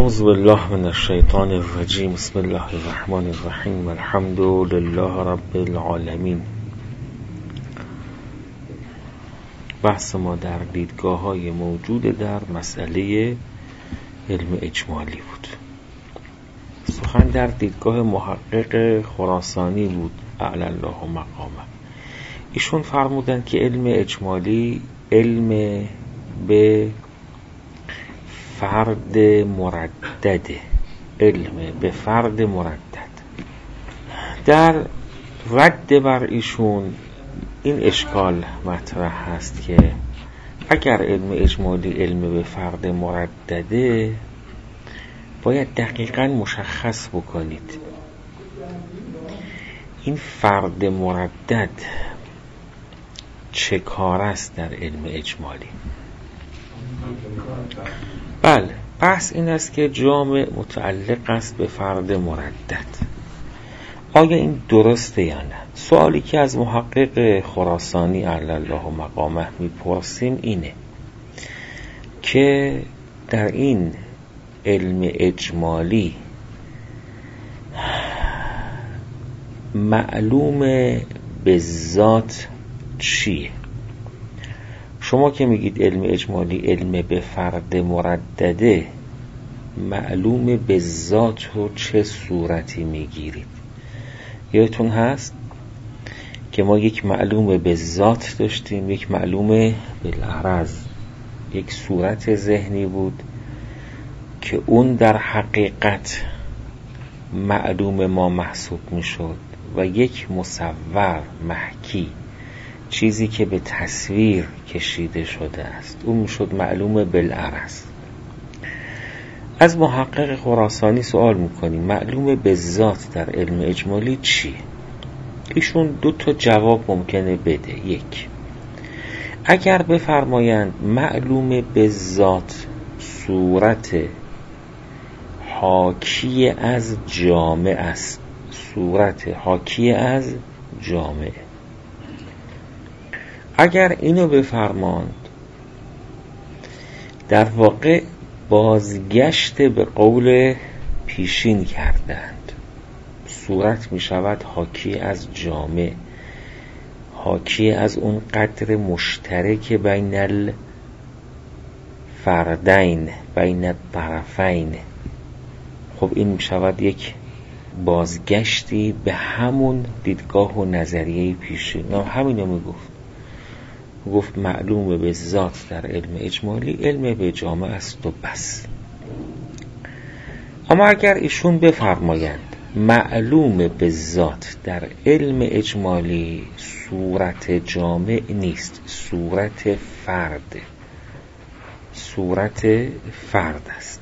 اعوذ بالله من الشیطان الرجیم. بسم الله الرحمن الرحیم. الحمد لله رب العالمین. بحث ما در دیدگاه‌های موجود در مسئله علم اجمالی بود. سخن در دیدگاه محقق خراسانی بود اعلی الله مقامه. ایشون فرمودن که علم اجمالی علم به فرد مردده، علم به فرد مردد. در رد بر ایشون این اشکال مطرح هست که اگر علم اجمالی علم به فرد مردده، باید دقیقاً مشخص بکنید این فرد مردد چه کار است در علم اجمالی. بله، بحث این است که جامع متعلق است به فرد مردد. آیا این درسته یا نه؟ سوالی که از محقق خراسانی علی الله مقامه میپرسیم اینه که در این علم اجمالی معلوم به ذات چیه؟ شما که میگید علم اجمالی علم به فرد مردده، معلوم به ذات رو چه صورتی میگیرید؟ یادتون هست که ما یک معلوم به ذات داشتیم، یک معلوم بالعرض، یک صورت ذهنی بود که اون در حقیقت معلوم ما محسوب میشد، و یک مصور محکی، چیزی که به تصویر کشیده شده است، اون میشد معلوم بالعرض. از محقق خراسانی سوال میکنیم معلوم به ذات در علم اجمالی چیه؟ ایشون دو تا جواب ممکنه بده. یک، اگر بفرمایند معلوم به ذات صورت حاکی از جامع است، صورت حاکی از جامع، اگر اینو بفرماند، در واقع بازگشت به قول پیشین کردند. صورت می شود حاکی از جامع، حاکی از اون قدر مشترک بین الفردین، بین الطرفین. خب این می شود یک بازگشتی به همون دیدگاه و نظریه پیشین. همینو می گفت معلوم به ذات در علم اجمالی علم به جامع است و بس. اما اگر ایشون بفرمایند معلوم به ذات در علم اجمالی صورت جامع نیست، صورت فرد، صورت فرد است.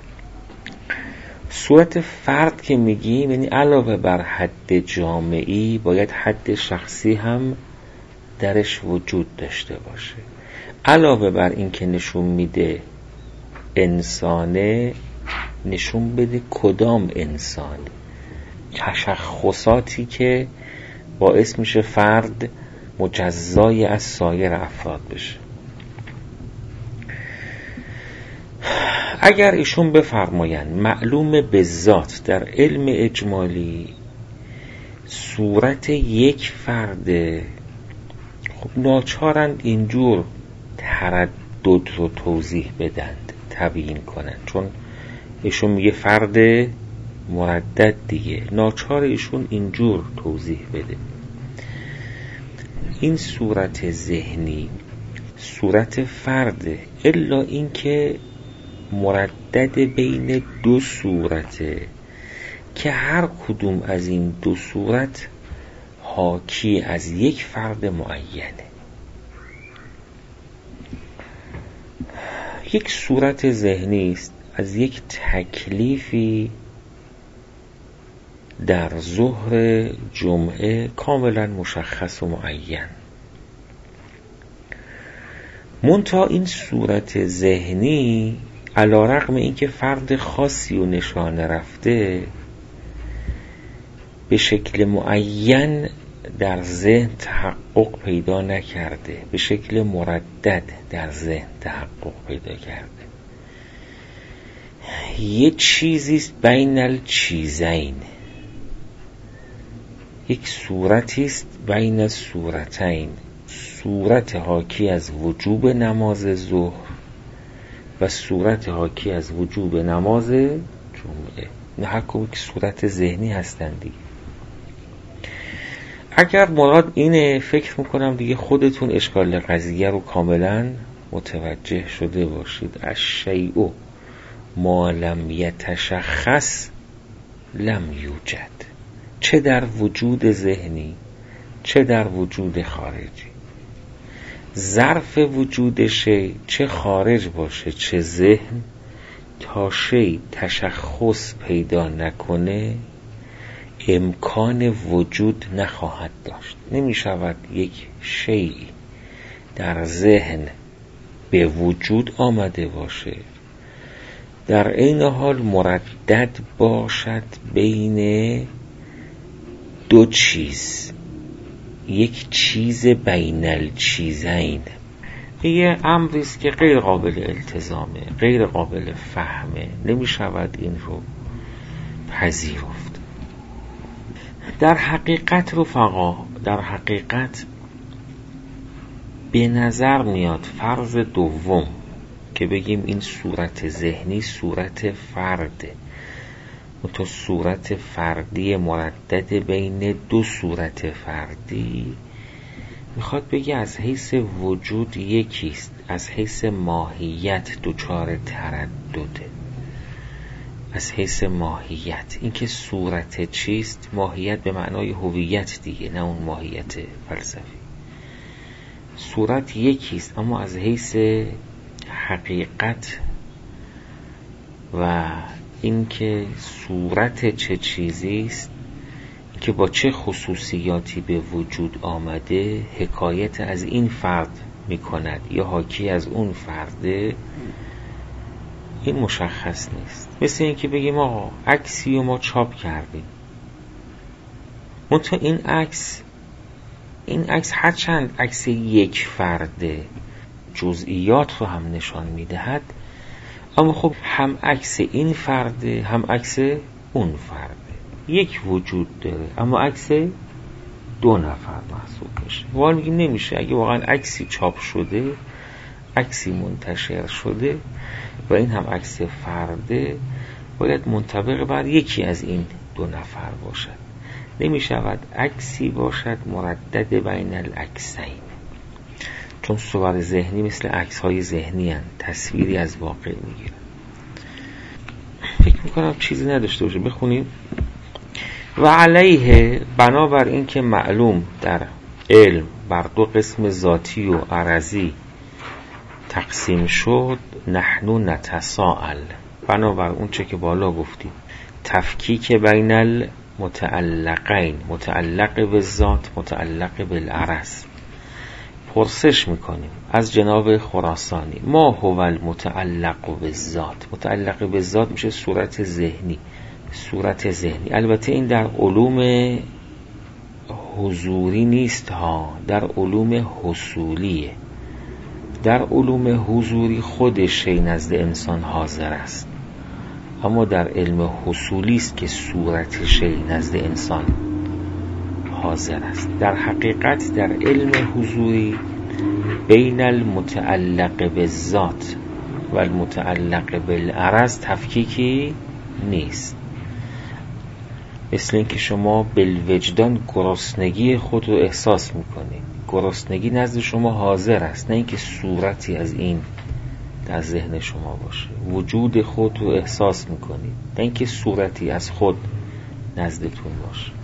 صورت فرد که میگیم یعنی علاوه بر حد جامعی باید حد شخصی هم درش وجود داشته باشه. علاوه بر این که نشون میده انسانه، نشون بده کدام انسان، تشخصاتی که باعث میشه فرد مجزای از سایر افراد بشه. اگر ایشون بفرمایند معلوم به ذات در علم اجمالی صورت یک فرد، خب ناچارند اینجور تردد رو توضیح بدند، تبیین کنند، چون ایشون میگه فرد مردد دیگه، ناچار ایشون اینجور توضیح بده این صورت ذهنی صورت فرد، الا این که مردد بین دو صورته که هر کدوم از این دو صورت حاکی از یک فرد معینه. یک صورت ذهنی است از یک تکلیفی در ظهر جمعه کاملا مشخص و معین. منتها این صورت ذهنی علی رغم اینکه فرد خاصی و نشانه رفته، به شکل معین در ذهن تحقق پیدا نکرده، به شکل مردد در ذهن تحقق پیدا کرده. یه چیزیست بین الچیزین، یک صورتیست بین الصورتین، صورت حاکی از وجوب نماز ظهر و صورت حاکی از وجوب نماز جمعه. نه هر کدوم که صورت ذهنی هستند دیگه. اگر مراد اینه، فکر میکنم دیگه خودتون اشکال قضیه رو کاملا متوجه شده باشید. الشیء ما لم یتشخص لم یوجد، چه در وجود ذهنی چه در وجود خارجی. ظرف وجود شی چه خارج باشه چه ذهن، تا شی تشخص پیدا نکنه امکان وجود نخواهد داشت. نمی شود یک شی در ذهن به وجود آمده باشه در این حال مردد باشد بین دو چیز، یک چیز بین الچیزین. یه امریست که غیر قابل التزامه، غیر قابل فهمه، نمی شود این رو پذیرفت. در حقیقت رفقا، در حقیقت به نظر میاد فرض دوم که بگیم این صورت ذهنی صورت فرده، تو صورت فردی مردد بین دو صورت فردی، میخواد بگه از حیث وجود یکیست، از حیث ماهیت دچار تردده. از حیث ماهیت، این که صورت چیست، ماهیت به معنای هویت دیگه، نه اون ماهیت فلسفی. صورت یکیست اما از حیث حقیقت و اینکه صورت چه چیزیست که با چه خصوصیاتی به وجود آمده حکایت از این فرد میکند یا حاکی از اون فرده، این مشخص نیست. مثل این که بگیم آقا عکسی رو ما چاپ کردیم، منتها این عکس هرچند عکس یک فرده جزئیات رو هم نشان میدهد، اما خب هم عکس این فرده هم عکس اون فرده، یک وجود داره اما عکس دو نفر محسوب میشه. واقعا میگیم نمیشه. اگه واقعا عکسی چاپ شده، عکسی منتشر شده و این هم عکس فرده، باید منطبق بر یکی از این دو نفر باشد. نمیشود عکسی باشد مردد بین العکسین، چون صور ذهنی مثل عکس‌های ذهنی هستند، تصویری از واقع میگیرن. فکر میکنم چیزی نداشته باشه، بخونیم. و علیه، بنابر این که معلوم در علم بر دو قسم ذاتی و عرضی تقسیم شد، نحنو نتساءل، بنابر اون چه که بالا گفتیم، تفکیک بین المتعلقین، متعلق به ذات متعلق بالعرض، پرسش میکنیم از جناب خراسانی ما هو المتعلق بالذات. متعلق بالذات میشه صورت ذهنی، صورت ذهنی. البته این در علوم حضوری نیست ها، در علوم حصولیه. در علوم حضوری خود شی نزد انسان حاضر است، اما در علم حصولی است که صورت شی نزد انسان حاضر است. در حقیقت در علم حضوری بین المتعلق بالذات و المتعلق بالعرض تفکیکی نیست. مثل این که شما بالوجدان گرسنگی خود رو احساس میکنید، گرسنگی نزد شما حاضر است، نه اینکه صورتی از این در ذهن شما باشه. وجود خود رو احساس میکنید، نه اینکه صورتی از خود نزدتون باشه.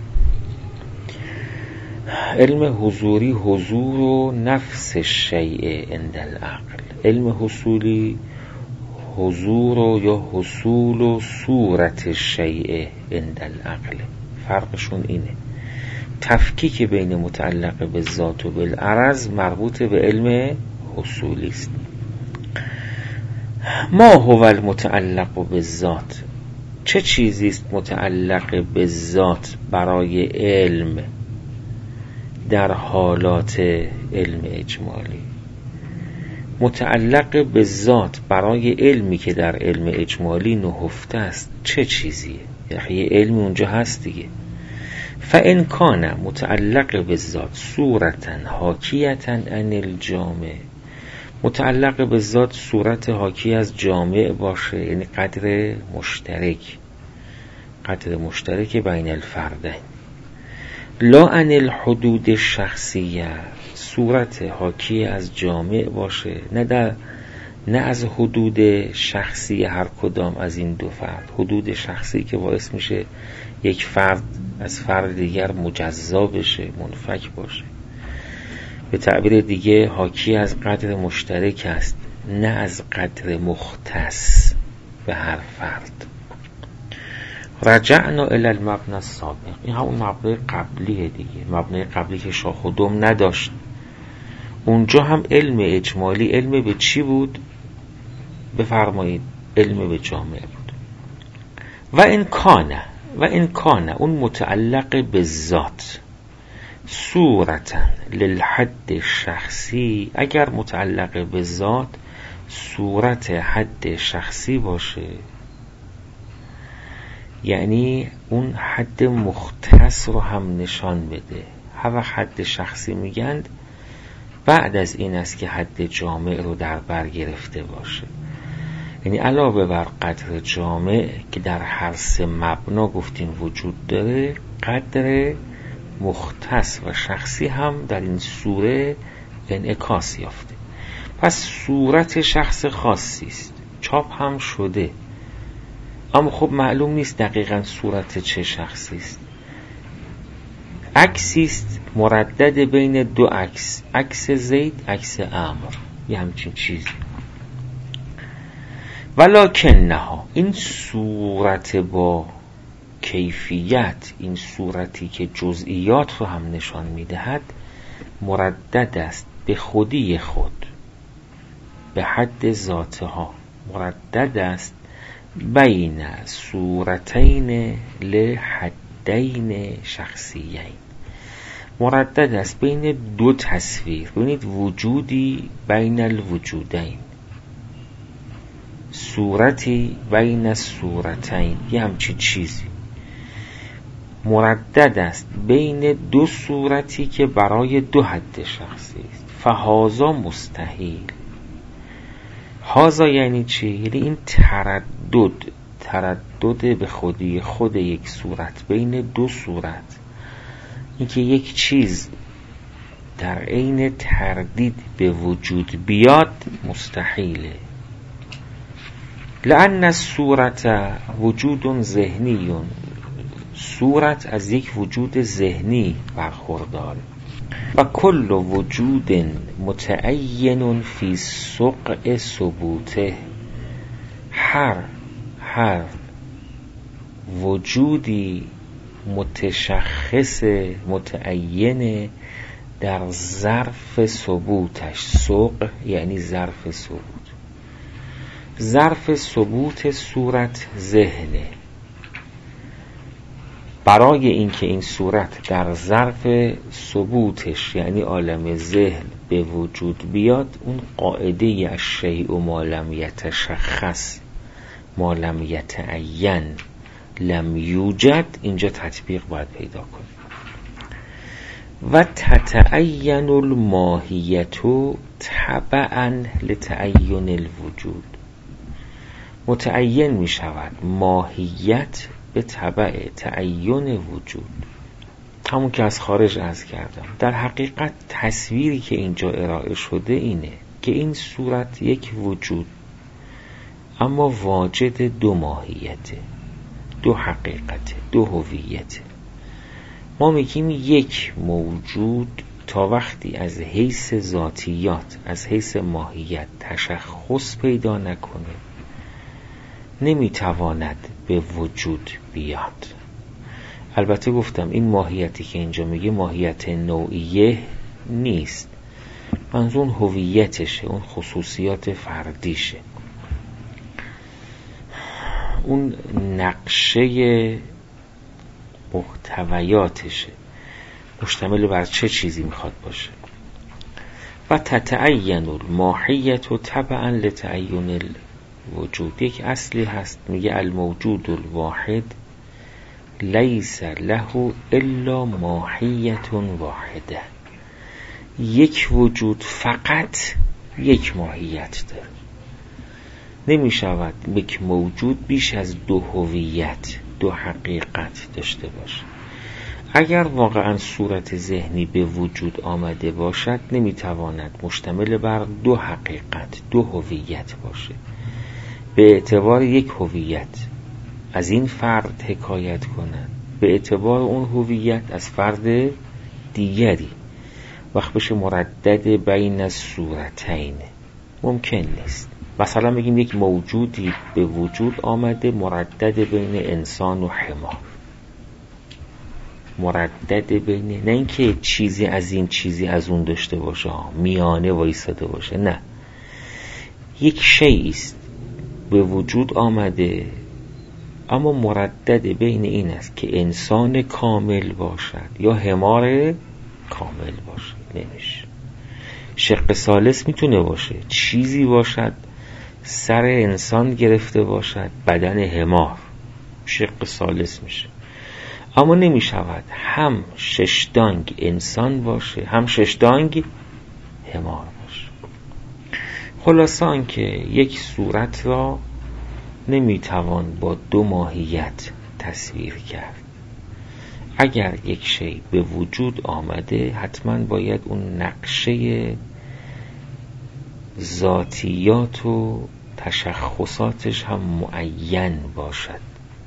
علم حضوری حضور و نفس الشیء عند العقل، علم حصولی حضور و یا حصول و صورت الشیء عند العقل. فرقشون اینه. تفکیک بین متعلق به ذات و بالعرض مربوط به علم حصولی است. ما هو المتعلق بالذات، چه چیزی است متعلق به ذات برای علم در حالات علم اجمالی؟ متعلق به ذات برای علمی که در علم اجمالی نهفته است چه چیزیه؟ یعنی یه علمی اونجا هست دیگه. فإن کان متعلق به ذات صورتا حاکیتا عن الجامع، متعلق به ذات صورت حاکی از جامع باشه، یعنی قدر مشترک بین الفردین. لا عن الحدود شخصیه، صورت حاکی از جامع باشه، نه از حدود شخصی هر کدام از این دو فرد، حدود شخصی که باعث میشه یک فرد از فرد دیگر مجزا بشه، منفک باشه. به تعبیر دیگه حاکی از قدر مشترک است، نه از قدر مختص به هر فرد. رجعنا الی المبنى السابق، این همون مبنای قبلیه دیگه، مبنای قبلی که شاخ و دم نداشت. اونجا هم علم اجمالی علم به چی بود؟ بفرمایید علم به جامع بود. و این کانه اون متعلق به ذات صورتا للحد شخصی، اگر متعلق به ذات صورت حد شخصی باشه، یعنی اون حد مختص رو هم نشان بده. هر وقت حد شخصی میگن بعد از این است که حد جامع رو در بر گرفته باشه. یعنی علاوه بر قدر جامع که در هر سه مبنا گفتیم وجود داره، قدر مختص و شخصی هم در این سوره انعکاس یافته. پس صورت شخص خاصی است، چاپ هم شده، اما خب معلوم نیست دقیقاً صورت چه شخصی است. عکسی است مردد بین دو عکس، عکس زید، عکس عمرو، یه همچین چیزی. ولکنها، این صورت با کیفیت، این صورتی که جزئیات رو هم نشان میدهد، مردد است به خودی خود، به حد ذاتها، مردد است بین صورتین لحدین شخصیین، مردد است بین دو تصویر. ببینید وجودی بین الوجودین، صورتی بین الصورتین، یه همچین چیزی. مردد است بین دو صورتی که برای دو حد شخصی است. فهذا مستحیل. هذا یعنی چی؟ یعنی این تردد به خودی خود یک صورت بین دو صورت، اینکه یک چیز در عین تردید به وجود بیاد مستحیله. لأن الصورت وجود ذهنی، صورت از یک وجود ذهنی برخوردار. و کل وجود متعین فی سقع ثبوته، هر وجودی متشخص متعین در ظرف ثبوتش. سقع یعنی ظرف ثبوت. ظرف ثبوت صورت ذهنه. برای اینکه این صورت در ظرف ثبوتش یعنی عالم ذهن به وجود بیاد، اون قاعده الشیء ما لم یتشخص ما لم یتعین لم یوجد اینجا تطبیق باید پیدا کنه. و تتعین الماهیت تبعا لتعین الوجود، متعین می شود ماهیت به تبع تعین وجود. همون که از خارج عرض کردم. در حقیقت تصویری که اینجا ارائه شده اینه که این صورت یک وجود اما واجد دو ماهیته، دو حقیقته، دو هویته. ما میگیم یک موجود تا وقتی از حیث ذاتیات، از حیث ماهیت تشخص پیدا نکنه نمیتواند به وجود بیاد. البته گفتم این ماهیتی که اینجا میگه ماهیت نوعیه نیست، منظور هویتشه، اون خصوصیات فردیشه، اون نقشه محتویاتشه، مشتمل بر چه چیزی میخواد باشه. و تتعین الماهیة تبعا لتعین الوجود. یک اصلی هست میگه الموجود الواحد لیس له الا ماهیة واحده. یک وجود فقط یک ماهیت داره. نمی شود یک موجود بیش از دو هویت، دو حقیقت داشته باشه. اگر واقعا صورت ذهنی به وجود آمده باشد نمی تواند مشتمل بر دو حقیقت، دو هویت باشه. به اعتبار یک هویت از این فرد حکایت کنند، به اعتبار اون هویت از فرد دیگری، وقت بشه مردد بین الصورتین ممکن نیست. مثلا بگیم یک موجودی به وجود آمده مردد بین انسان و حمار، مردد بین، نه اینکه چیزی از این چیزی از اون داشته باشه، میانه وایساده باشه، نه، یک شیئی است به وجود آمده اما مردد بین این است که انسان کامل باشد یا حمار کامل باشد. نمیشه. شق ثالث میتونه باشه، چیزی باشد سر انسان گرفته باشد باطن حمار، شق ثالث میشه. اما نمیشود هم ششدانگ انسان باشه هم ششدانگ حمار باشه. خلاصه آنکه یک صورت را نمیتوان با دو ماهیت تصویر کرد. اگر یک شی به وجود آمده حتما باید اون نقشه ذاتیات و تشخصاتش هم معین باشد.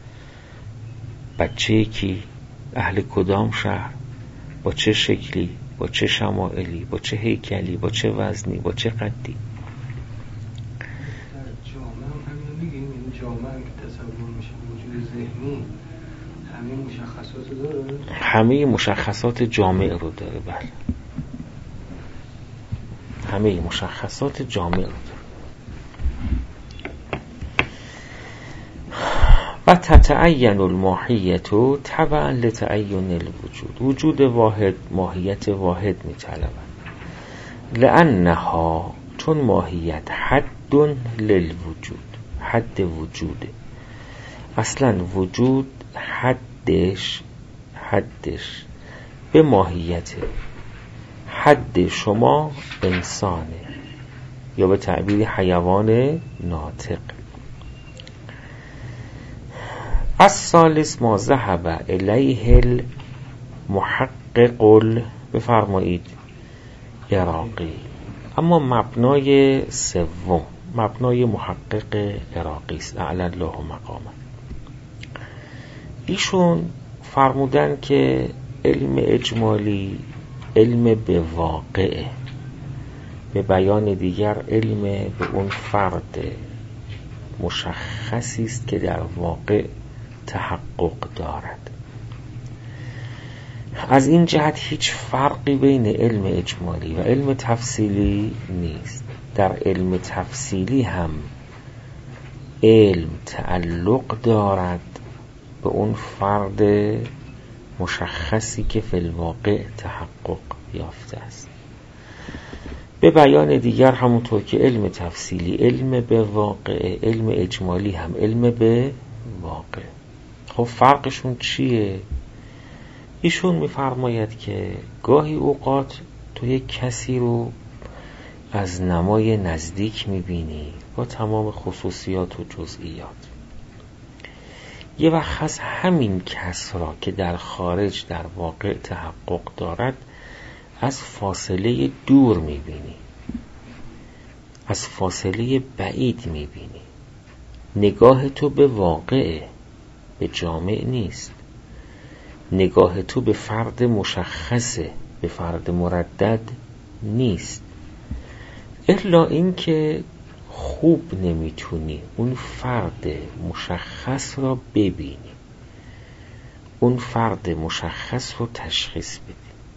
بچه کی، اهل کدام شهر، با چه شکلی، با چه شمائلی، با چه هیکلی، با چه وزنی، با چه قدی. جامعه که تصور میشه وجود ذهنی همه مشخصات رو داره؟ همه مشخصات جامع رو داره، بله، همه مشخصات جامع رو داره. و تتعین الماهیة تبعا لتعین الوجود. وجود واحد ماهیت واحد میطلبد. لانها، چون ماهیت حد للوجود، حد وجوده. اصلا وجود حدش به ماهیته. حد شما انسانه یا به تعبیر حیوان ناطق. الثالث ما ذهب الیه المحقق، بفرمایید عراقی. اما مبنای سوم، مبنای محقق عراقی است، اعلی الله مقامه. ایشون فرمودن که علم اجمالی علم به واقعه، به بیان دیگر علم به اون فرد مشخصی است که در واقع تحقق دارد. از این جهت هیچ فرقی بین علم اجمالی و علم تفصیلی نیست. در علم تفصیلی هم علم تعلق دارد به اون فرد مشخصی که فی الواقع تحقق یافته است. به بیان دیگر همونطور که علم تفصیلی علم به واقع، علم اجمالی هم علم به واقع. خب فرقشون چیه؟ ایشون میفرماید که گاهی اوقات تو یک کسی رو از نمای نزدیک میبینی با تمام خصوصیات و جزئیات. یه وقت از همین کس را که در خارج در واقع تحقق دارد از فاصله دور میبینی، از فاصله بعید میبینی. نگاه تو به واقعه، به جامع نیست. نگاه تو به فرد مشخصه، به فرد مردد نیست. الا این که خوب نمیتونی اون فرد مشخص را ببینی، اون فرد مشخص رو تشخیص بدی.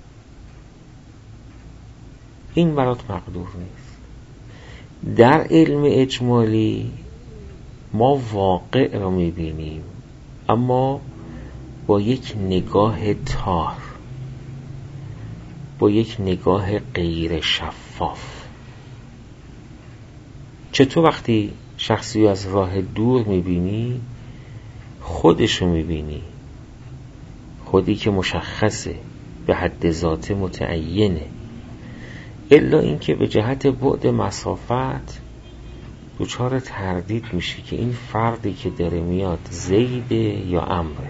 این برات مقدور نیست. در علم اجمالی ما واقع رو میبینیم اما با یک نگاه تار، با یک نگاه غیر شفاف. شفاف. چطور وقتی شخصی از راه دور میبینی خودشو میبینی، خودی که مشخصه، به حد ذات متعینه، الا اینکه به جهت بعد مسافت دچار تردید میشی که این فردی که داره میاد زیده یا امره.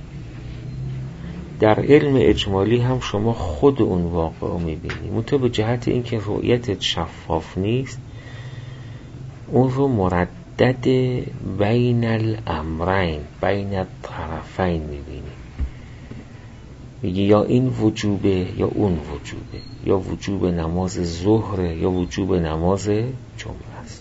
در علم اجمالی هم شما خود اون واقع رو میبینی، منتها به جهت اینکه رؤیتت شفاف نیست اون رو مردد بین الامرین، بین الطرفین میبینی. میگی یا این وجوبه یا اون وجوبه، یا وجوب نماز ظهر یا وجوب نماز جمعه است.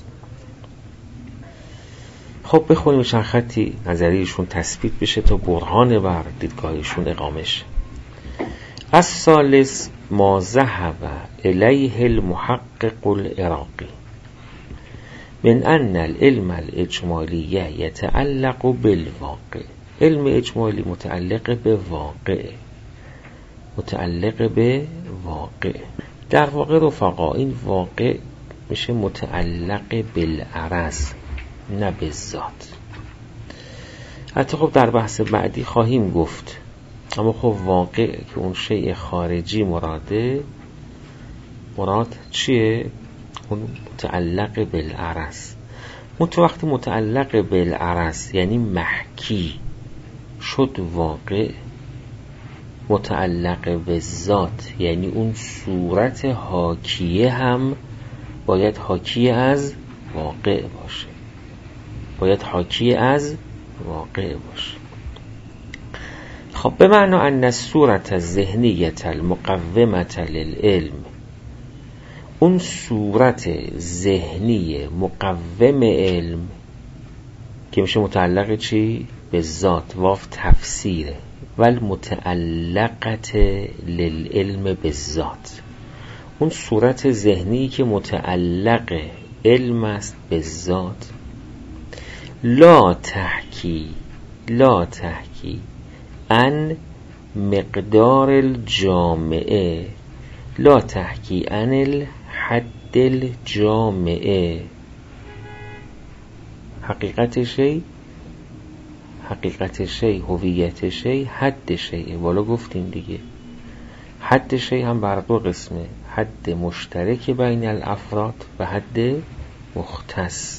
خب بخونیم چند خطی نظریشون تثبیت بشه تا برهان بر دیدگاهشون اقامه شه. الثالث ما ذهب الیه المحقق العراقی من ان العلم الاجمالی یتعلق بالواقع. علم اجمالی متعلق به واقع، متعلق به واقع. در واقع رفقا این واقع میشه متعلق بالعرض نه به ذات. حتی خب در بحث بعدی خواهیم گفت، اما خب واقع که اون شیء خارجی مراده، مراد چیه؟ اون متعلق بالعرض. وقتی متعلق بالعرض یعنی محکی شد واقع، متعلق به ذات یعنی اون صورت حاکیه هم باید حاکی از واقع باشه، باید حاکی از واقع باشه. خب به معنی ان الصورت الذهنیه المقومه للعلم، اون صورت ذهنی مقوم علم که میشه متعلق چی؟ به ذات، واف تفسیره، والمتعلقت للعلم بالذات، اون صورت ذهنی که متعلق علم است به ذات. لا تحکی ان مقدار الجامعه، لا تحکی ان الحد الجامعه. حقیقت شی، هویت شی، حد شیء. والا گفتیم دیگه حد شی هم بر دو قسمه، حد مشترک بین الافراد و حد مختص.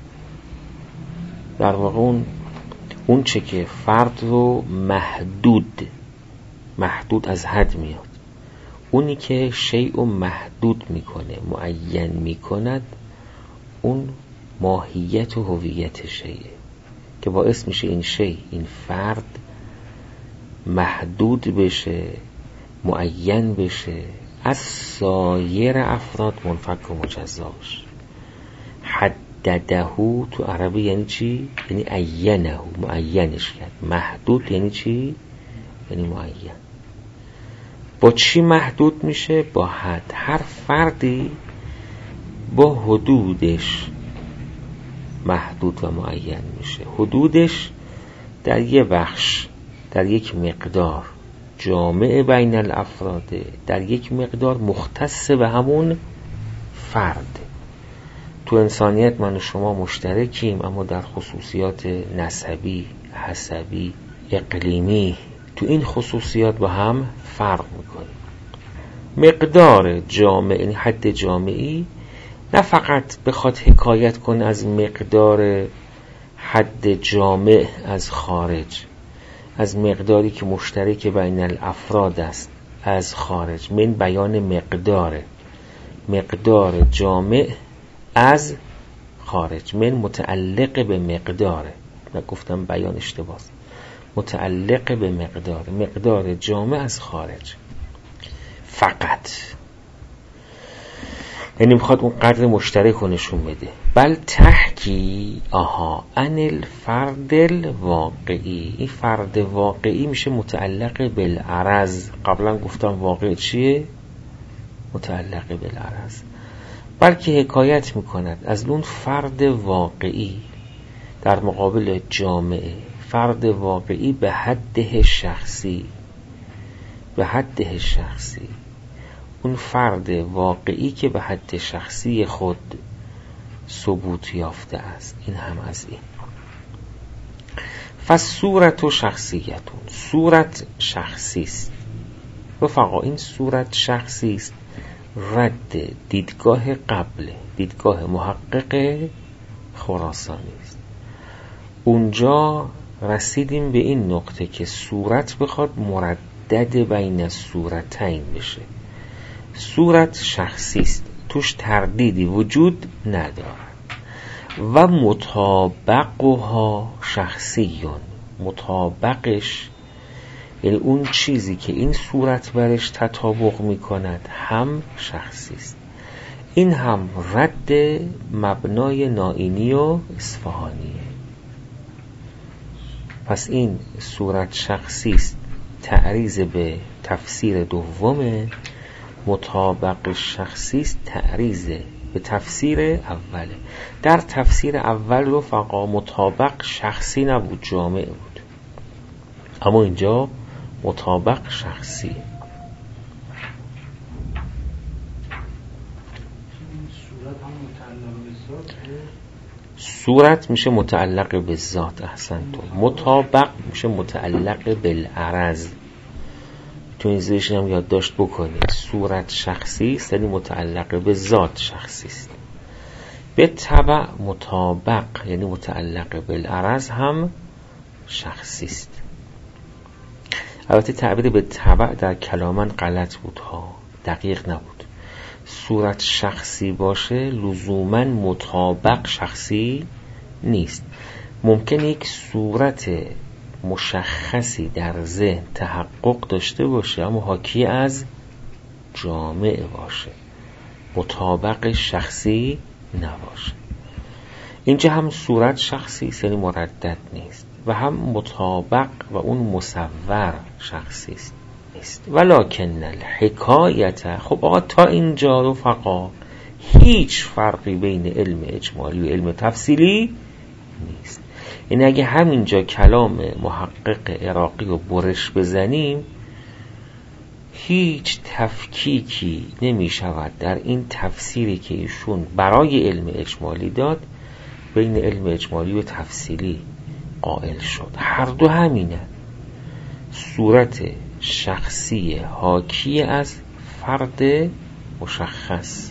در واقع اون چه که فرد رو محدود از حد میاد، اونی که شیء رو محدود میکنه، معین میکند، اون ماهیت و هویت شیء که باعث میشه این شیء، این فرد محدود بشه، معین بشه، از سایر افراد منفک و مجزا بشه. حدده تو عربی یعنی چی؟ یعنی عینه، معینش کرد. محدود یعنی چی؟ یعنی معین. با چی محدود میشه؟ با حد. هر فردی با حدودش محدود و معین میشه. حدودش در یه بخش، در یک مقدار جامع بین الافراد، در یک مقدار مختص به همون فرد. تو انسانیت من و شما مشترکیم، اما در خصوصیات نسبی، حسبی، اقلیمی، تو این خصوصیات با هم فرق میکنیم. مقدار جامع، این حد جامعی، نه فقط بخواد حکایت کنه از مقدار حد جامع از خارج، از مقداری که مشترک بین الافراد است از خارج. من بیان مقدار جامع از خارج. من متعلق به مقداره، نگفتم بیان اشتباه، متعلق به مقدار جامع از خارج فقط، یعنی میخواد اون قدر مشترک رو نشون بده. بل تحکی ان الفرد الواقعی، این فرد واقعی میشه متعلق بالعرض. قبلا گفتم واقع چیه؟ متعلق بالعرض. بلکه حکایت میکند از اون فرد واقعی در مقابل جامعه، فرد واقعی به حده شخصی، اون فرد واقعی که به حد شخصی خود ثبوت یافته است. این هم از این. فصورت و شخصیتون، صورت شخصی است رفقا. این صورت شخصی است رد دیدگاه قبل، دیدگاه محقق خراسانی است. اونجا رسیدیم به این نقطه که صورت بخواد مردد بین الصورتین بشه. صورت شخصی است، توش تردیدی وجود ندارد. و مطابقها شخصیون، مطابقش یعنی اون چیزی که این صورت برش تطابق می کند هم شخصی است. این هم رد مبنای نائینی و اصفهانیه. پس این صورت شخصی است، تعریض به تفسیر دومه. مطابق شخصی است، تعریض به تفسیر اوله. در تفسیر اول رفقا مطابق شخصی نبود، جامع بود، اما اینجا مطابق شخصی. صورت میشه متعلق به ذات. احسنتون. مطابق میشه متعلق بالعرض. تو این زیرش هم یادداشت بکنید. صورت شخصی است یعنی متعلق به ذات شخصی است. به تبع مطابق یعنی متعلق بالعرض هم شخصی است. البته تعبیر به تبع در کلامن غلط بود ها، دقیق نبود. صورت شخصی باشه لزوماً مطابق شخصی نیست. ممکن یک صورت مشخصی در ذهن تحقق داشته باشه اما حاکی از جامع باشه، مطابق شخصی نباشه. اینجا هم صورت شخصی است یعنی مردد نیست و هم مطابق و اون مصور شخصی است. ولکن الحکایت. خب آقا تا اینجا رفقا هیچ فرقی بین علم اجمالی و علم تفصیلی نیست. یعنی اگه همینجا کلام محقق عراقی رو برش بزنیم هیچ تفکیکی نمی شود در این تفسیری که ایشون برای علم اجمالی داد بین علم اجمالی و تفصیلی قائل شد. هر دو همینه، صورت شخصی حاکی از فرد مشخص.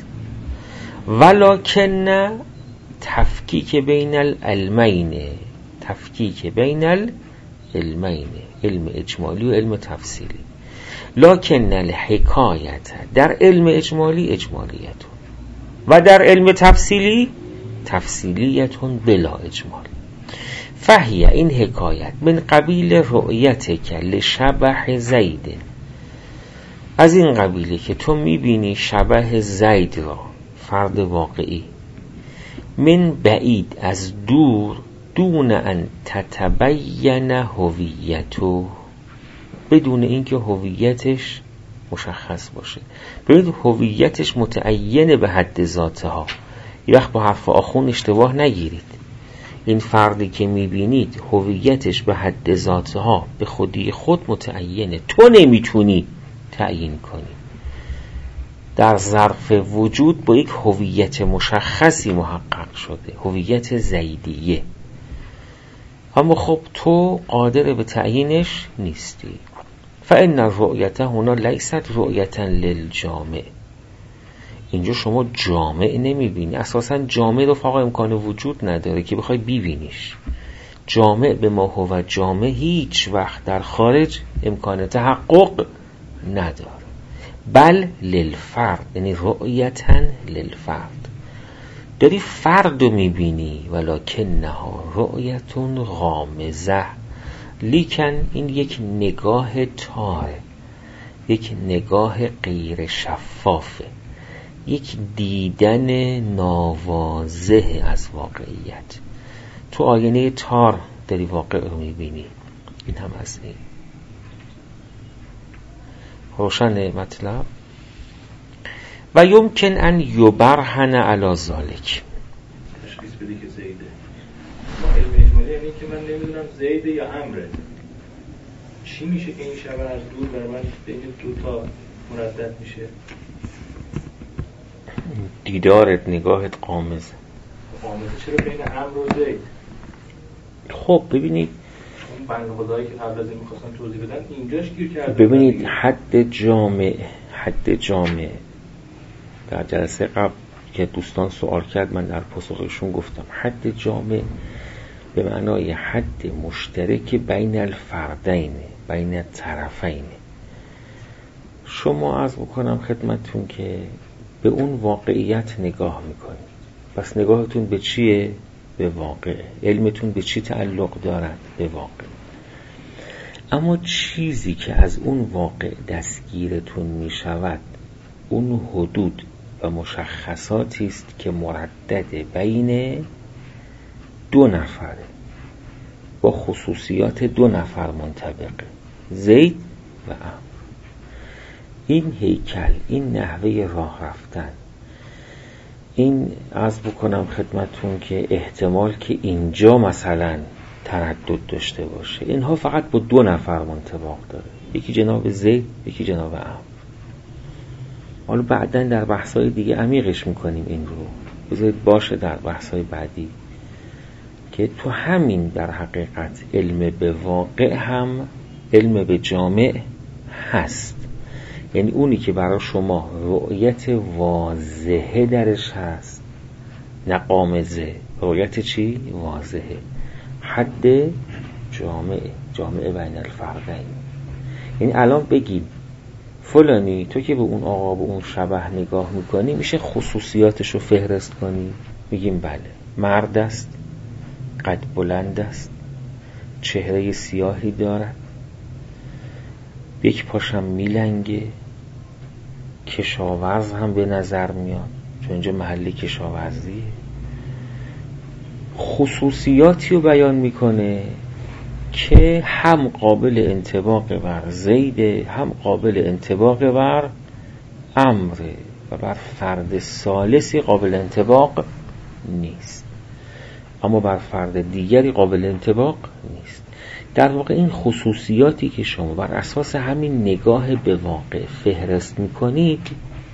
ولکن تفکیک بین العلمین، تفکیک بین العلمین، علم اجمالی و علم تفصیلی. لکن الحکایت، در علم اجمالی اجمالیتون و در علم تفصیلی تفصیلیتون بلا اجمال. فهیه، این حکایت، من قبیل رؤیت که لشبه زید، از این قبیله که تو میبینی شبه زید را، فرد واقعی، من بعید، از دور، دون ان تتبین هویتو، بدون اینکه هویتش مشخص باشه. ببینید هویتش متعین به حد ذاتها. یه وقت با حرف آخون اشتباه نگیرید. این فردی که میبینید هویتش به حد ذاتها به خودی خود متعینه، تو نمیتونی تعیین کنی. در ظرف وجود با یک هویت مشخصی محقق شده، هویت زیدیه، اما خب تو قادر به تعیینش نیستی. فإن الرؤیت هنا لیست رؤیتا للجامع، اینجا شما جامع نمیبینی. اساسا جامع رو فقط امکان وجود نداره که بخوای ببینیش. جامع به ما هو جامع هیچ وقت در خارج امکان تحقق نداره. بل للفرد، یعنی رؤیتا للفرد، داری فرد رو میبینی. ولکنها رؤیتون غامزه، لیکن این یک نگاه تاره، یک نگاه غیر شفافه، یک دیدن ناواضح از واقعیت. تو آینه تار داری واقع رو میبینی. این هم از این. روشن مطلب. و یمکن ان یبرهن علی ذلک، تشخیص بدی که زیده. ما علم اجمالی یعنی که من نمیدونم زیده یا امره. چی میشه که این شبه از دور بر من بین دو تا مردد میشه؟ دیدارت، نگاهت قامزه. قامزه چرا بین امر و زید؟ خب ببینید اون بند خدایی که قبل از این میخواستن توضیح بدن اینجاش گیر کرده. ببینید حد جامع در جلسه قبل که دوستان سوال کرد من در پاسخشون گفتم حد جامع به معنای حد مشترک بین الفردین، بین الطرفین. شما عرض بکنم خدمتون که به اون واقعیت نگاه میکنید، پس نگاهتون به چیه؟ به واقع. علمتون به چی تعلق دارد؟ به واقع. اما چیزی که از اون واقع دستگیرتون میشود اون حدود و مشخصاتی است که مردد بین دو نفره با خصوصیات دو نفر منطبقه، زید و عمرو. این هیکل، این نحوه راه رفتن، این عرض بکنم خدمتون که احتمال که اینجا مثلا تردد داشته باشه، اینها فقط با دو نفر منطبق داره، یکی جناب زید، یکی جناب عمرو. حالا بعداً در بحث‌های دیگه عمیقش میکنیم این رو، بذارید باشه در بحث‌های بعدی که تو همین در حقیقت علم به واقع هم علم به جامع هست. یعنی اونی که برای شما رؤیت واضحه درش هست، نه قامزه، رؤیت چی؟ واضحه، حد جامع بین الفردین. یعنی الان بگیم فلانی تو که به اون آقا به اون شبح نگاه میکنی میشه خصوصیاتشو فهرست کنی؟ میگیم بله، مرد است، قد بلند است، چهره سیاهی دارد، یک پاشم میلنگه، کشاورز هم به نظر میاد چون اینجا محل کشاورزیه. خصوصیاتی رو بیان میکنه که هم قابل انطباق بر زیده، هم قابل انطباق بر عمره و بر فرد ثالثی قابل انطباق نیست، اما بر فرد دیگری قابل انطباق نیست. در واقع این خصوصیاتی که شما بر اساس همین نگاه به واقع فهرست میکنید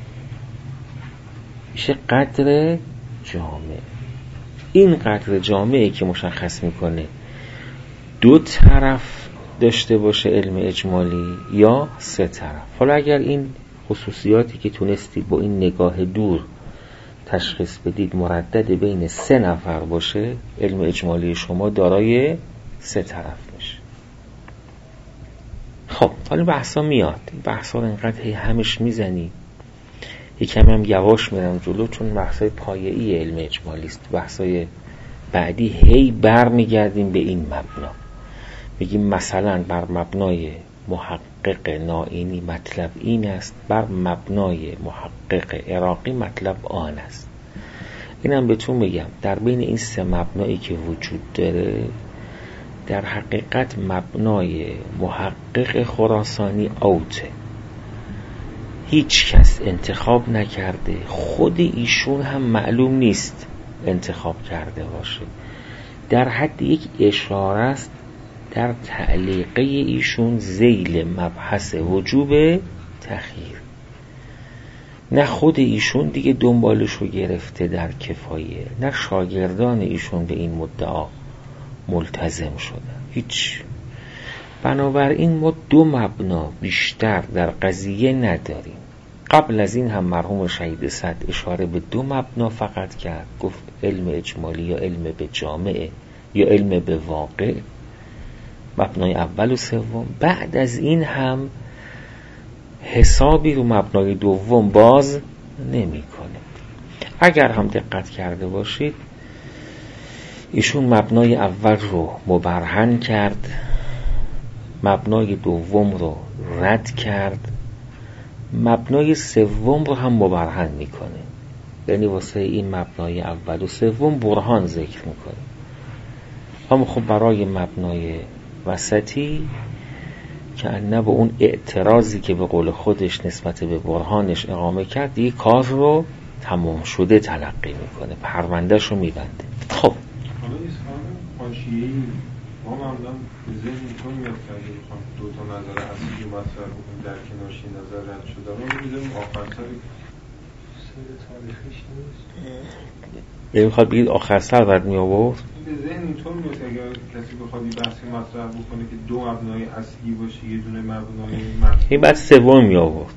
میشه قدر جامع. این قدر جامعی که مشخص میکنه دو طرف داشته باشه علم اجمالی یا سه طرف. حالا اگر این خصوصیاتی که تونستید با این نگاه دور تشخیص بدید مردد بین سه نفر باشه، علم اجمالی شما دارای سه طرف میشه. خب حالا بحثا میاد، بحثا رو اینقدر همش میزنی یکم هم یواش میرم جلو چون بحثای پایه‌ای علم اجمالی است. بحثای بعدی هی بر میگردیم به این مبنا، میگیم مثلا بر مبنای محقق نائینی مطلب این است، بر مبنای محقق عراقی مطلب آن است. اینم بهتون میگم در بین این سه مبنایی که وجود داره در حقیقت مبنای محقق خراسانی اوته، هیچ کس انتخاب نکرده، خود ایشون هم معلوم نیست انتخاب کرده باشه، در حد یک اشاره است در تعلیقه ایشون ذیل مبحث وجوب تخییر. نه خود ایشون دیگه دنبالش رو گرفته در کفایه، نه شاگردان ایشون به این مدعا ملتزم شدن، هیچ. بنابراین ما دو مبنا بیشتر در قضیه نداریم. قبل از این هم مرحوم شهید صد اشاره به دو مبنا فقط کرد، گفت علم اجمالی یا علم به جامعه یا علم به واقع، مبنای اول و سوم. بعد از این هم حسابی رو مبنای دوم باز نمی‌کنه. اگر هم دقت کرده باشید ایشون مبنای اول رو مبرهن کرد، مبنای دوم رو رد کرد، مبنای سوم رو هم مبرهن میکنه، یعنی واسه این مبنای اول و سوم برهان ذکر میکنه. اما خب برای مبنای وسطی که انه به اون اعتراضی که به قول خودش نسبت به برهانش اقامه کرد دیگه کار رو تمام شده تلقی میکنه، پروندهش رو میبنده. خب حالا این سوال حاشیه‌ای ما معمولا به ذهن می‌کنیم میاد که اگه بخوام دو تا نظر اصلی رو مطرح بکنیم در کنارش نظر رد شده رو می‌ذاریم آخر سر تاریخیش نیست. میخواد بگید آخر سر بعد می آورد؟ به ذهن اینطور میاد اگر کسی بخواد این بحثی مطرح بکنه که دو مبنای اصلی باشه، یه دونه مبنای مطلوب، این بعد سوم می آورد.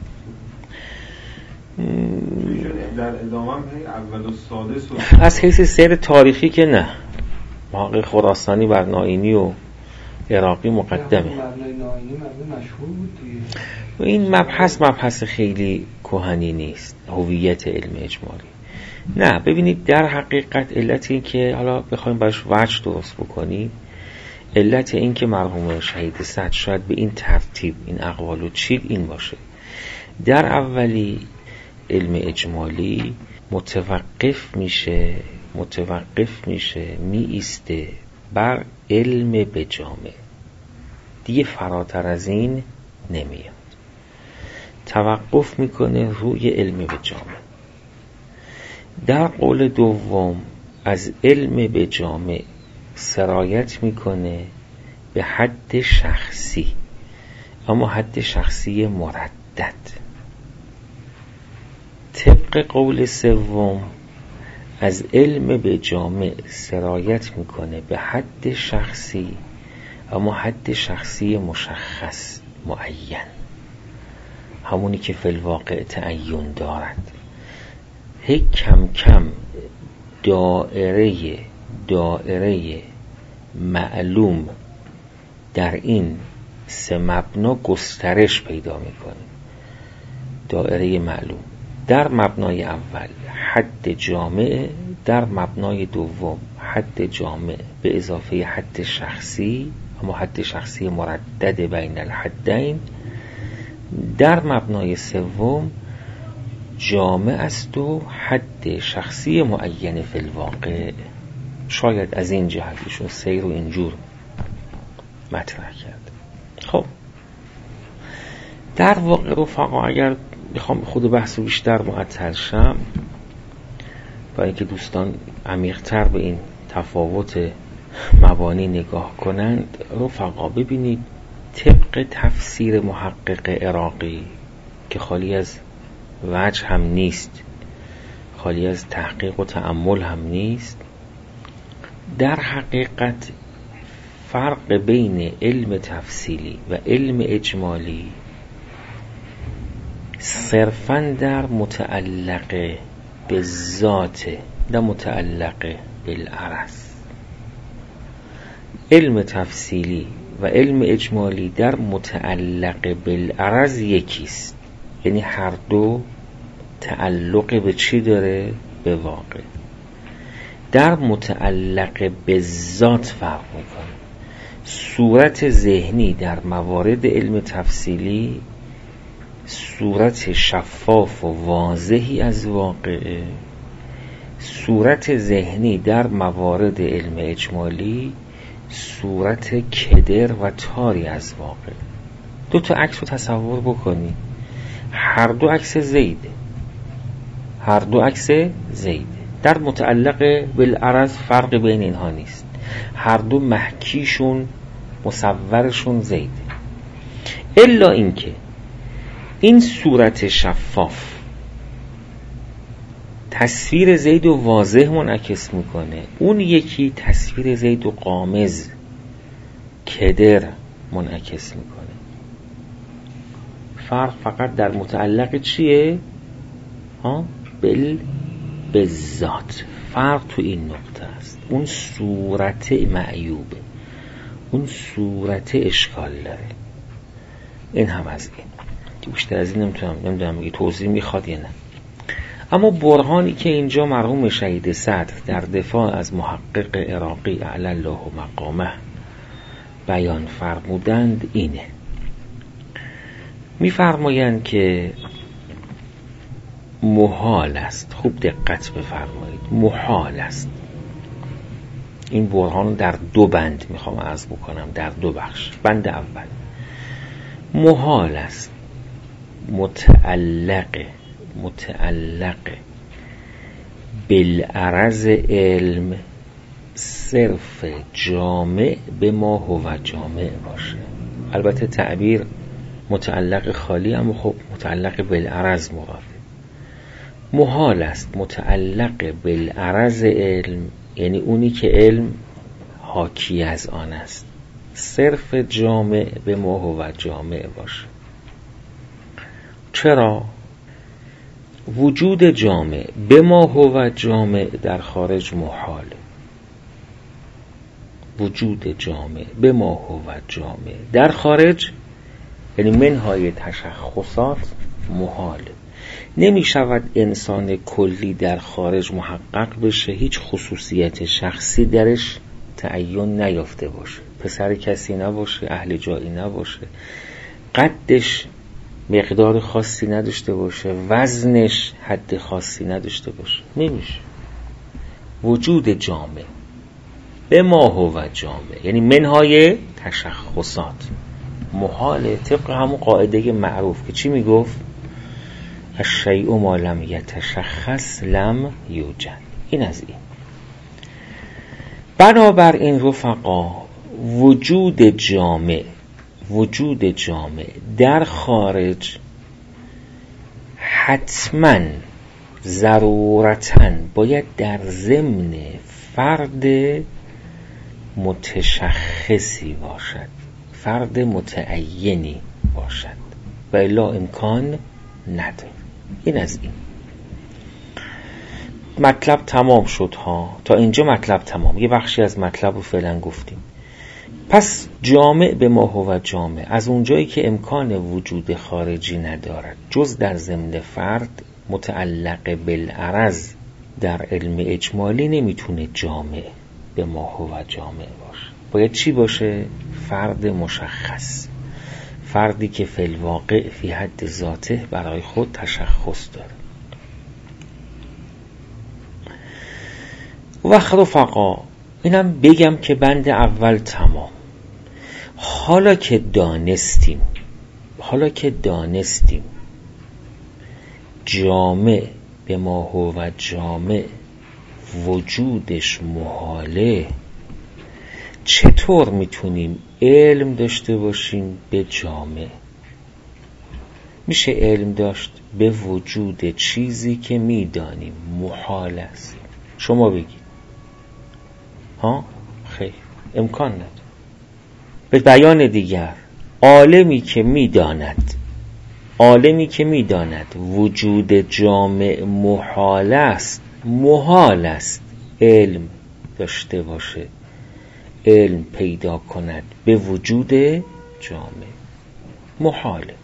در ادامه هم اول و سادس و از حیث سیر تاریخی که نه، محقق خراسانی بر نائینی و عراقی مقدمه. مبنای نائینی مبنای مشهور بود دیگه. این مبحث خیلی کهنی نیست، هویت علم اجمالی. نه ببینید، در حقیقت علت این که حالا بخوایم براش وجه درست بکنیم، علت این که مرحوم شهید صدر شاید به این ترتیب این اقوالو چید این باشه: در اولی علم اجمالی متوقف میشه می ایسته بر علم به جامع، دیگه فراتر از این نمیاد، توقف میکنه روی علم به جامع. در قول دوم از علم به جامع سرایت میکنه به حد شخصی، اما حد شخصی مردد. طبق قول سوم از علم به جامع سرایت میکنه به حد شخصی، اما حد شخصی مشخص معین، همونی که فی الواقع تعین دارد. هی کم کم دائره معلوم در این سه مبنا گسترش پیدا میکنه. دائره معلوم در مبنای اول حد جامع، در مبنای دوم حد جامع به اضافه حد شخصی، اما حد شخصی مردد بین الحدین. در مبنای سوم جامع است و حد شخصی معین فی الواقع. شاید از این جهتشون سیر و اینجور مطرح کرد. خب در واقع رفقا، اگر بخوام خود بحث رو بیشتر معطل شم، برای اینکه دوستان عمیق‌تر به این تفاوت مبانی نگاه کنند، رفقا ببینید طبق تفسیر محقق عراقی که خالی از وجه هم نیست، خالی از تحقیق و تأمل هم نیست، در حقیقت فرق بین علم تفصیلی و علم اجمالی صرفاً در متعلق به ذات، نه متعلق بالعرض. علم تفصیلی و علم اجمالی در متعلق بالعرض یکیست، یعنی هر دو تعلق به چی داره؟ به واقع. در متعلق به ذات فرق میکنه. صورت ذهنی در موارد علم تفصیلی صورت شفاف و واضحی از واقعه، صورت ذهنی در موارد علم اجمالی صورت کدر و تاری از واقع. دو تا عکس رو تصور بکنی، هر دو عکس زیده، هر دو عکس زیده. در متعلق بالعرض فرق بین اینها نیست، هر دو محکیشون مصورشون زیده، الا اینکه این صورت شفاف تصویر زید و واضح منعکس میکنه، اون یکی تصویر زید و غامض کدر منعکس میکنه. فرق فقط در متعلق چیه؟ بالذات. فرق تو این نقطه است. اون صورت معیوبه، اون صورت اشکال داره. این هم از این که بیشتر از این نمیدونم بگی توضیح میخواد یا نه. اما برهانی که اینجا مرحوم شهید صدر در دفاع از محقق عراقی اعلی الله مقامه بیان فرمودند اینه. میفرمایند که محال است، خوب دقت بفرمایید، محال است. این برهان در دو بند میخوام عرض بکنم، در دو بخش. بند اول: محال است متعلق بالعرض علم صرف جامع به ما هو جامع باشه. البته تعبیر متعلق خالی، اما خب متعلق بالعرض مراده. محال است متعلق بالعرض علم، یعنی اونی که علم حاکی از آن است، صرف جامع به ما هو جامع باشه. چرا؟ وجود جامع به ما هو جامع در خارج محاله. وجود جامع به ما هو جامع در خارج، یعنی منهای تشخصات، محاله. نمی شود انسان کلی در خارج محقق بشه، هیچ خصوصیت شخصی درش تعین نیافته باشه، پسر کسی نباشه، اهل جایی نباشه، قدش مقدار خاصی نداشته باشه، وزنش حد خاصی نداشته باشه، نمیشه. وجود جامع به ما هو جامع، یعنی منهای تشخصات، محاله. طبق همون قاعده معروف که چی میگفت؟ الشیء ما لم یتشخص لم یوجد. این از این. بنابراین رفقا، وجود جامع در خارج حتما ضرورتاً باید در ضمن فرد متشخصی باشد، فرد متعینی باشد، و الا امکان نداره. این از این. مطلب تمام شد ها، تا اینجا مطلب تمام. یه بخشی از مطلب رو فعلا گفتیم. پس جامع به ما هو جامع از اونجایی که امکان وجود خارجی ندارد جز در ضمن فرد متعلق بالعرض در علم اجمالی نمیتونه جامع به ما هو جامع باشه. باید چی باشه؟ فرد مشخص، فردی که فی الواقع فی حد ذاته برای خود تشخص داره. و رفقا، اینم بگم که بند اول تمام. حالا که دانستیم جامع به ما هو جامع وجودش محاله، چطور میتونیم علم داشته باشیم به جامع؟ میشه علم داشت به وجود چیزی که میدانیم محال است. شما بگید ها؟ خیر، امکان نداره. به بیان دیگر، عالمی که میداند وجود جامع محال است علم داشته باشه، علم پیدا کند به وجود جامع، محاله.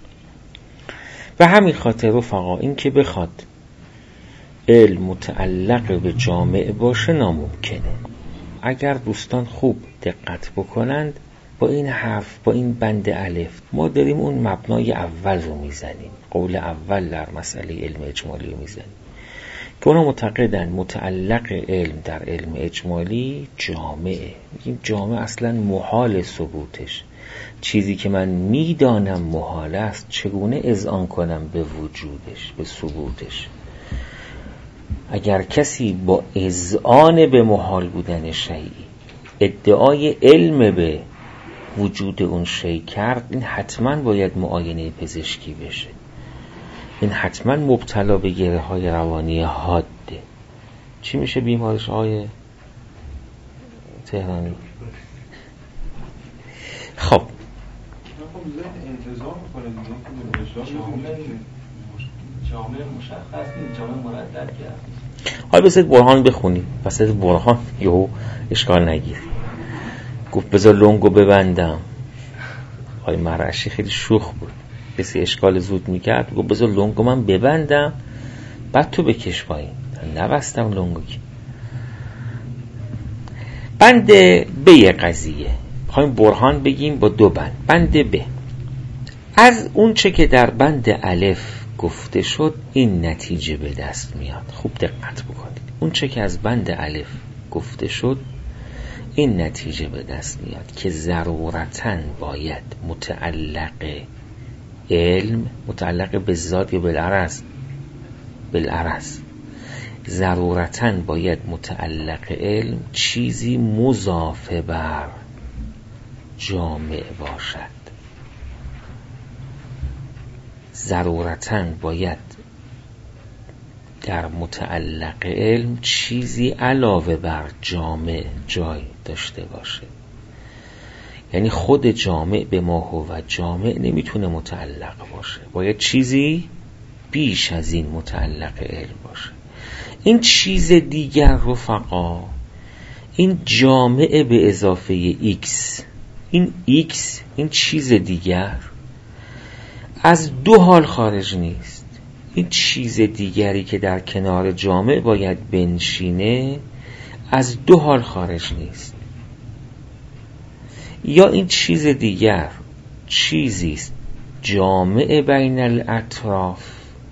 و همین خاطر رفقا، این که بخواد علم متعلق به جامع باشه ناممکنه. اگر دوستان خوب دقت بکنند، با این حرف، با این بند الف، ما داریم اون مبنای اول رو میزنیم، قول اول در مسئله علم اجمالی رو میزنیم که اونا معتقدن متعلق علم در علم اجمالی جامعه. میگیم جامع اصلا محال ثبوتش، چیزی که من میدانم محال است چگونه اذعان کنم به وجودش، به ثبوتش؟ اگر کسی با اذعان به محال بودن شیئی ادعای علم به وجود اون شیء کرد، این حتما باید معاینه پزشکی بشه، این حتما مبتلا به گره های روانی حاده. چی میشه بیمارش آقای تهرانی؟ خب انتظار میکنه جامع مشخص نیست، جامع مردد کرد. حالا بذارید برهان بخونیم، وسط برهان یهو اشکال نگیر. گفت بذار لنگو ببندم. آقای مرعشی خیلی شوخ بود، کسی اشکال زود میکرد، گفت بذار لنگو من ببندم بعد تو بکش پایین. نبستم لنگو که. بند به قضیه خواهیم برهان بگیم با دو بند. بند به، از اون چه که در بند الف گفته شد این نتیجه به دست میاد. خوب دقت بکنید. اون چه که از بند الف گفته شد این نتیجه به دست میاد که ضرورتاً باید متعلق علم، متعلق به ذات یا بالعرض، ضرورتاً باید متعلق علم چیزی مضاف بر جامع باشد. ضرورتاً باید در متعلق علم چیزی علاوه بر جامع جای داشته باشه. یعنی خود جامع به ما هو جامع نمیتونه متعلق باشه، باید چیزی بیش از این متعلق علم باشه. این چیز دیگر رفقا، این جامع به اضافه x، این x، این چیز دیگر از دو حال خارج نیست. این چیز دیگری که در کنار جامع باید بنشینه از دو حال خارج نیست. یا این چیز دیگر چیزیست جامع بین الاطراف،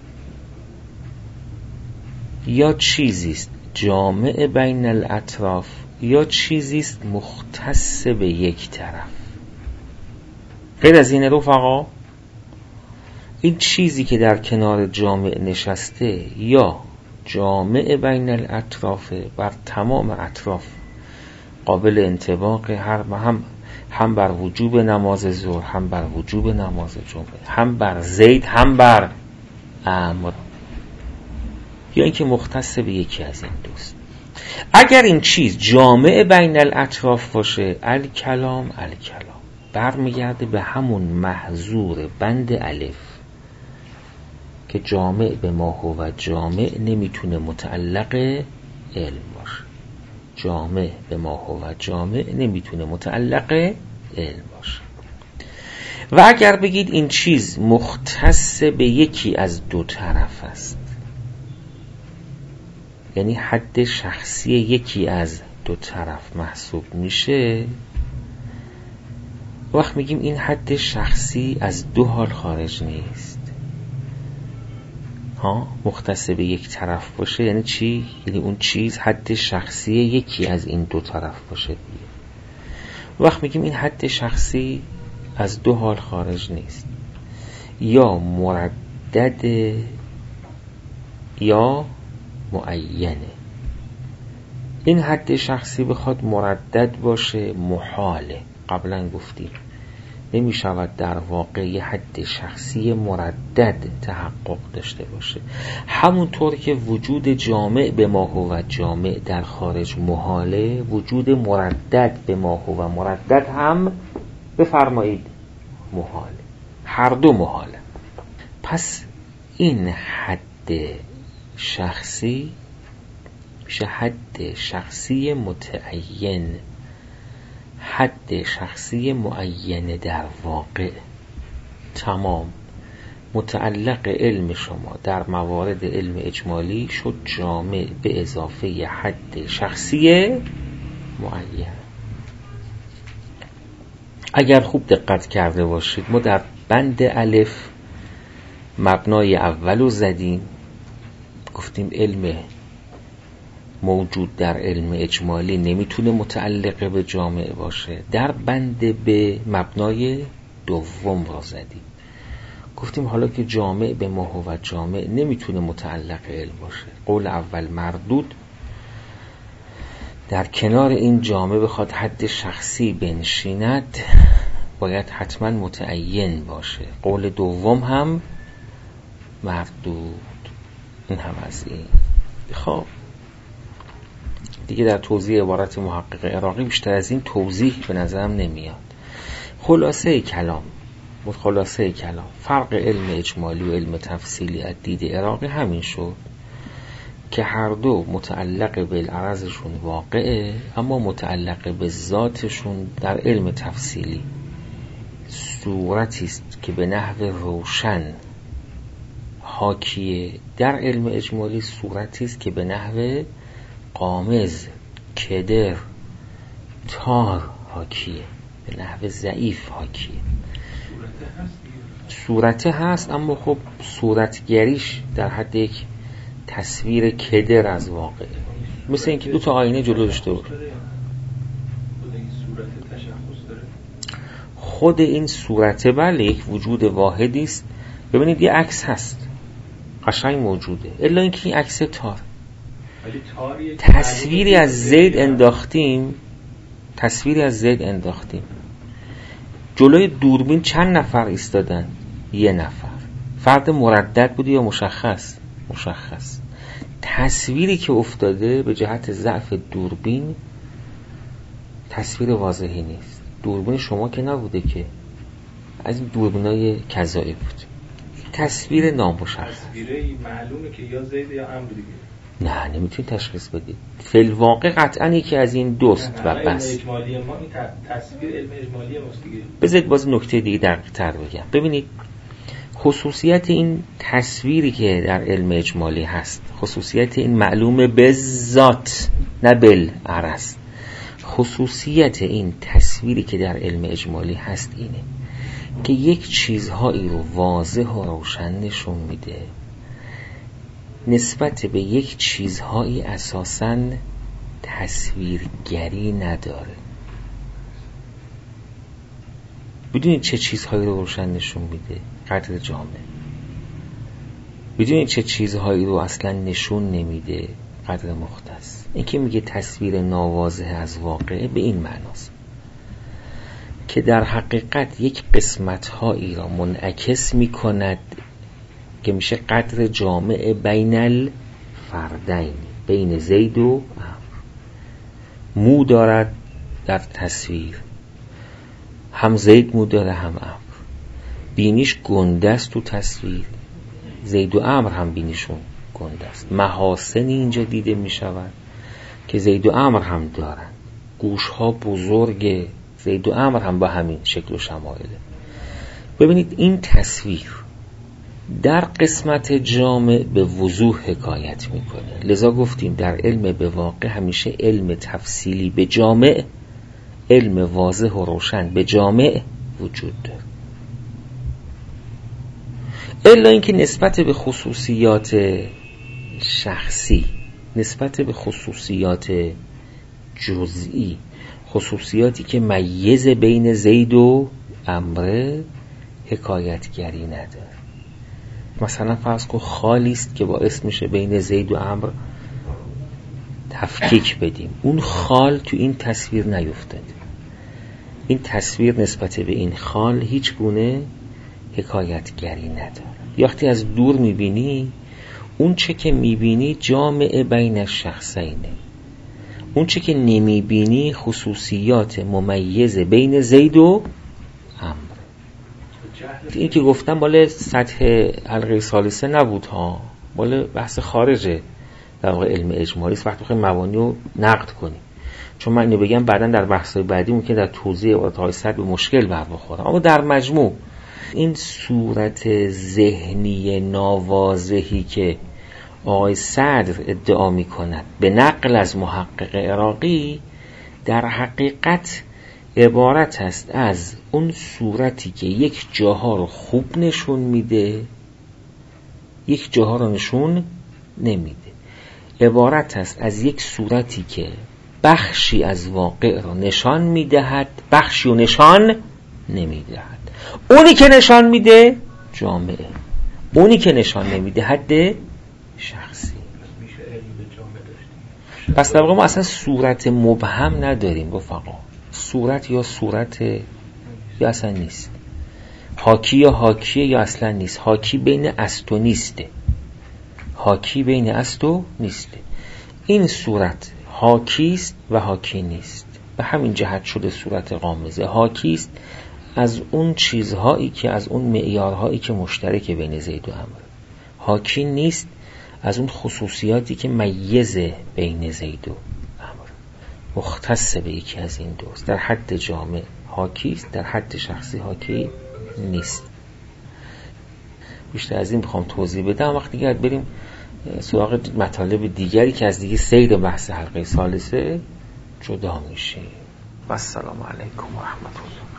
یا چیزیست جامع بین الاطراف، یا چیزیست مختص به یک طرف. غیر از این رفقا، این چیزی که در کنار جامع نشسته یا جامع بین الاطراف، بر تمام اطراف قابل انطباق، هم بر وجوب نماز ظهر، هم بر وجوب نماز جمعه، هم بر زید، هم بر عمرو، یا اینکه مختص به یکی از این دوست. اگر این چیز جامع بین الاطراف باشه، الکلام برمیگرده به همون محظور بند الف که جامع به ما هو جامع نمیتونه متعلق علم باشه. جامع به ما هو جامع نمیتونه متعلق علم باشه. و اگر بگید این چیز مختص به یکی از دو طرف است، یعنی حد شخصی یکی از دو طرف محسوب میشه، وقت میگیم این حد شخصی از دو حال خارج نیست. مختص به یک طرف باشه یعنی چی؟ یعنی اون چیز حد شخصی یکی از این دو طرف باشه. وقت میگیم این حد شخصی از دو حال خارج نیست، یا مردد یا معینه. این حد شخصی بخواد مردد باشه محاله. قبلا گفتیم نمی شود در واقع یه حد شخصی مردد تحقق داشته باشه. همونطور که وجود جامع به ما هو جامع در خارج محاله، وجود مردد به ما هو مردد هم بفرمایید محاله. هر دو محاله. پس این حد شخصی میشه حد شخصی متعین، حد شخصی معین در واقع. تمام متعلق علم شما در موارد علم اجمالی شد جامع به اضافه حد شخصی معین. اگر خوب دقت کرده باشید ما در بند الف مبنای اولو زدیم، گفتیم علم موجود در علم اجمالی نمیتونه متعلق به جامع باشه. در بند به مبنای دوم را زدیم، گفتیم حالا که جامع به ما هو جامع نمیتونه متعلق علم باشه، قول اول مردود، در کنار این جامع بخواد حد شخصی بنشیند باید حتما متعین باشه. قول دوم هم مردود. این هم از این. خب دیگه در توضیح عبارت محقق عراقی بیشتر از این توضیح به نظرم نمیاد. خلاصه کلام فرق علم اجمالی و علم تفصیلی از دید عراقی همین شد که هر دو متعلق به العرضشون واقعه، اما متعلق به ذاتشون در علم تفصیلی صورتی است که به نحو روشن حاکیه، در علم اجمالی صورتی است که به نحو قامز، کدر، تار حاکیه، به نحو ضعیف حاکیه. صورت هست اما خب صورتگریش در حد یک تصویر کدر از واقعه، مثل اینکه دو تا آینه جلو داشته بود. خود این صورت بله یک وجود واحدی است. ببینید یه عکس هست قشنگ موجوده، الا اینکه این عکس تار، تصویری از زید انداختیم، جلوی دوربین چند نفر ایستادن؟ یه نفر. فرد مردد بودی یا مشخص؟ تصویری که افتاده به جهت ضعف دوربین تصویر واضحی نیست. دوربین شما که نبوده، که از این دوربینای کذایی بود، تصویر نامشخص. تصویری معلومه که یا زید یا عمرو دیگه. نه نمیتونی تشخیص بدی. فی الواقع قطعا یکی از این دوست و بس. علم اجمالی ما این تصویر علم اجمالی ماست دیگه. بذارید باز نکته دیگه دقیق تر بگم. ببینید خصوصیت این تصویری که در علم اجمالی هست، خصوصیت این معلومه به ذات نه بالعرض، خصوصیت این تصویری که در علم اجمالی هست اینه که یک چیزهایی رو واضح و روشن نشون میده، نسبت به یک چیزهایی اساساً تصویرگری نداره. بدونید چه چیزهایی رو روشن نشون میده؟ قدر جامع. بدونید چه چیزهایی رو اصلا نشون نمیده؟ قدر مختص. این که میگه تصویر ناواضح از واقع به این معناست که در حقیقت یک قسمتهایی را منعکس میکند که میشه قدر جامع بین الفردین، بین زید و عمرو. مو دارد در تصویر، هم زید مو داره هم عمرو. بینیش گنده است تو تصویر، زید و عمرو هم بینیشون گنده است. محاسنی اینجا دیده میشود که زید و عمرو هم دارن. گوشها بزرگه، زید و عمرو هم با همین شکل و شمایله. ببینید این تصویر در قسمت جامع به وضوح حکایت میکنه. لذا گفتیم در علم به واقع همیشه علم تفصیلی به جامع، علم واضح و روشن به جامع وجود داره. الا اینکه نسبت به خصوصیات شخصی، نسبت به خصوصیات جزئی، خصوصیاتی که میز بین زید و عمرو حکایتگری نداره. مثلا فرض کن خالی است که باعث میشه بین زید و عمرو تفکیک بدیم، اون خال تو این تصویر نیفتاده. این تصویر نسبت به این خال هیچ گونه حکایتگری نداره. وقتی از دور میبینی، اون چه که میبینی جامع بین الشخصینه، اون چه که نمیبینی خصوصیات ممیز بین زید و عمرو. این که گفتم مال سطح حلقه ثالثه نبود ها، مال بحث خارجه در واقع علم اجمالی است. وقتی بخوایم مبانی رو نقد کنیم، چون من اینو بگم بعداً در بحث‌های بعدی ممکن در توضیح عبارت‌های صد به مشکل برخورم. اما در مجموع این صورت ذهنی ناواضحی که آقای صدر ادعا می‌کند به نقل از محقق عراقی، در حقیقت عبارت است از اون صورتی که یک جاها رو خوب نشون میده، یک جاها رو نشون نمیده. عبارت است از یک صورتی که بخشی از واقع رو نشان میدهد، بخشی رو نشان نمیدهد. اونی که نشان میده جامعه، اونی که نشان نمیده حد شخصی. پس در واقع ما اصلا صورت مبهم نداریم رفقا. صورت یا صورت یا اصلا نیست، حاکی یا حاکیه یا اصلا نیست. حاکی بین است و نیسته، حاکی بین است و نیسته. این صورت حاکی است و حاکی نیست. به همین جهت شده صورت غامضه. حاکی است از اون چیزهایی که، از اون معیارهایی که مشترک بین زید و عمرو. حاکی نیست از اون خصوصیاتی که میزه بین زید و عمرو، مختص به یکی از این دوست. در حد جامع حاکی است، در حد شخصی حاکی نیست. بیشتر از این بخوام توضیح بدم وقتی دیگه بریم سراغ مطالب دیگری که از دیگه سیر بحث حلقه ثالثه جدا میشه. و السلام علیکم و رحمت الله.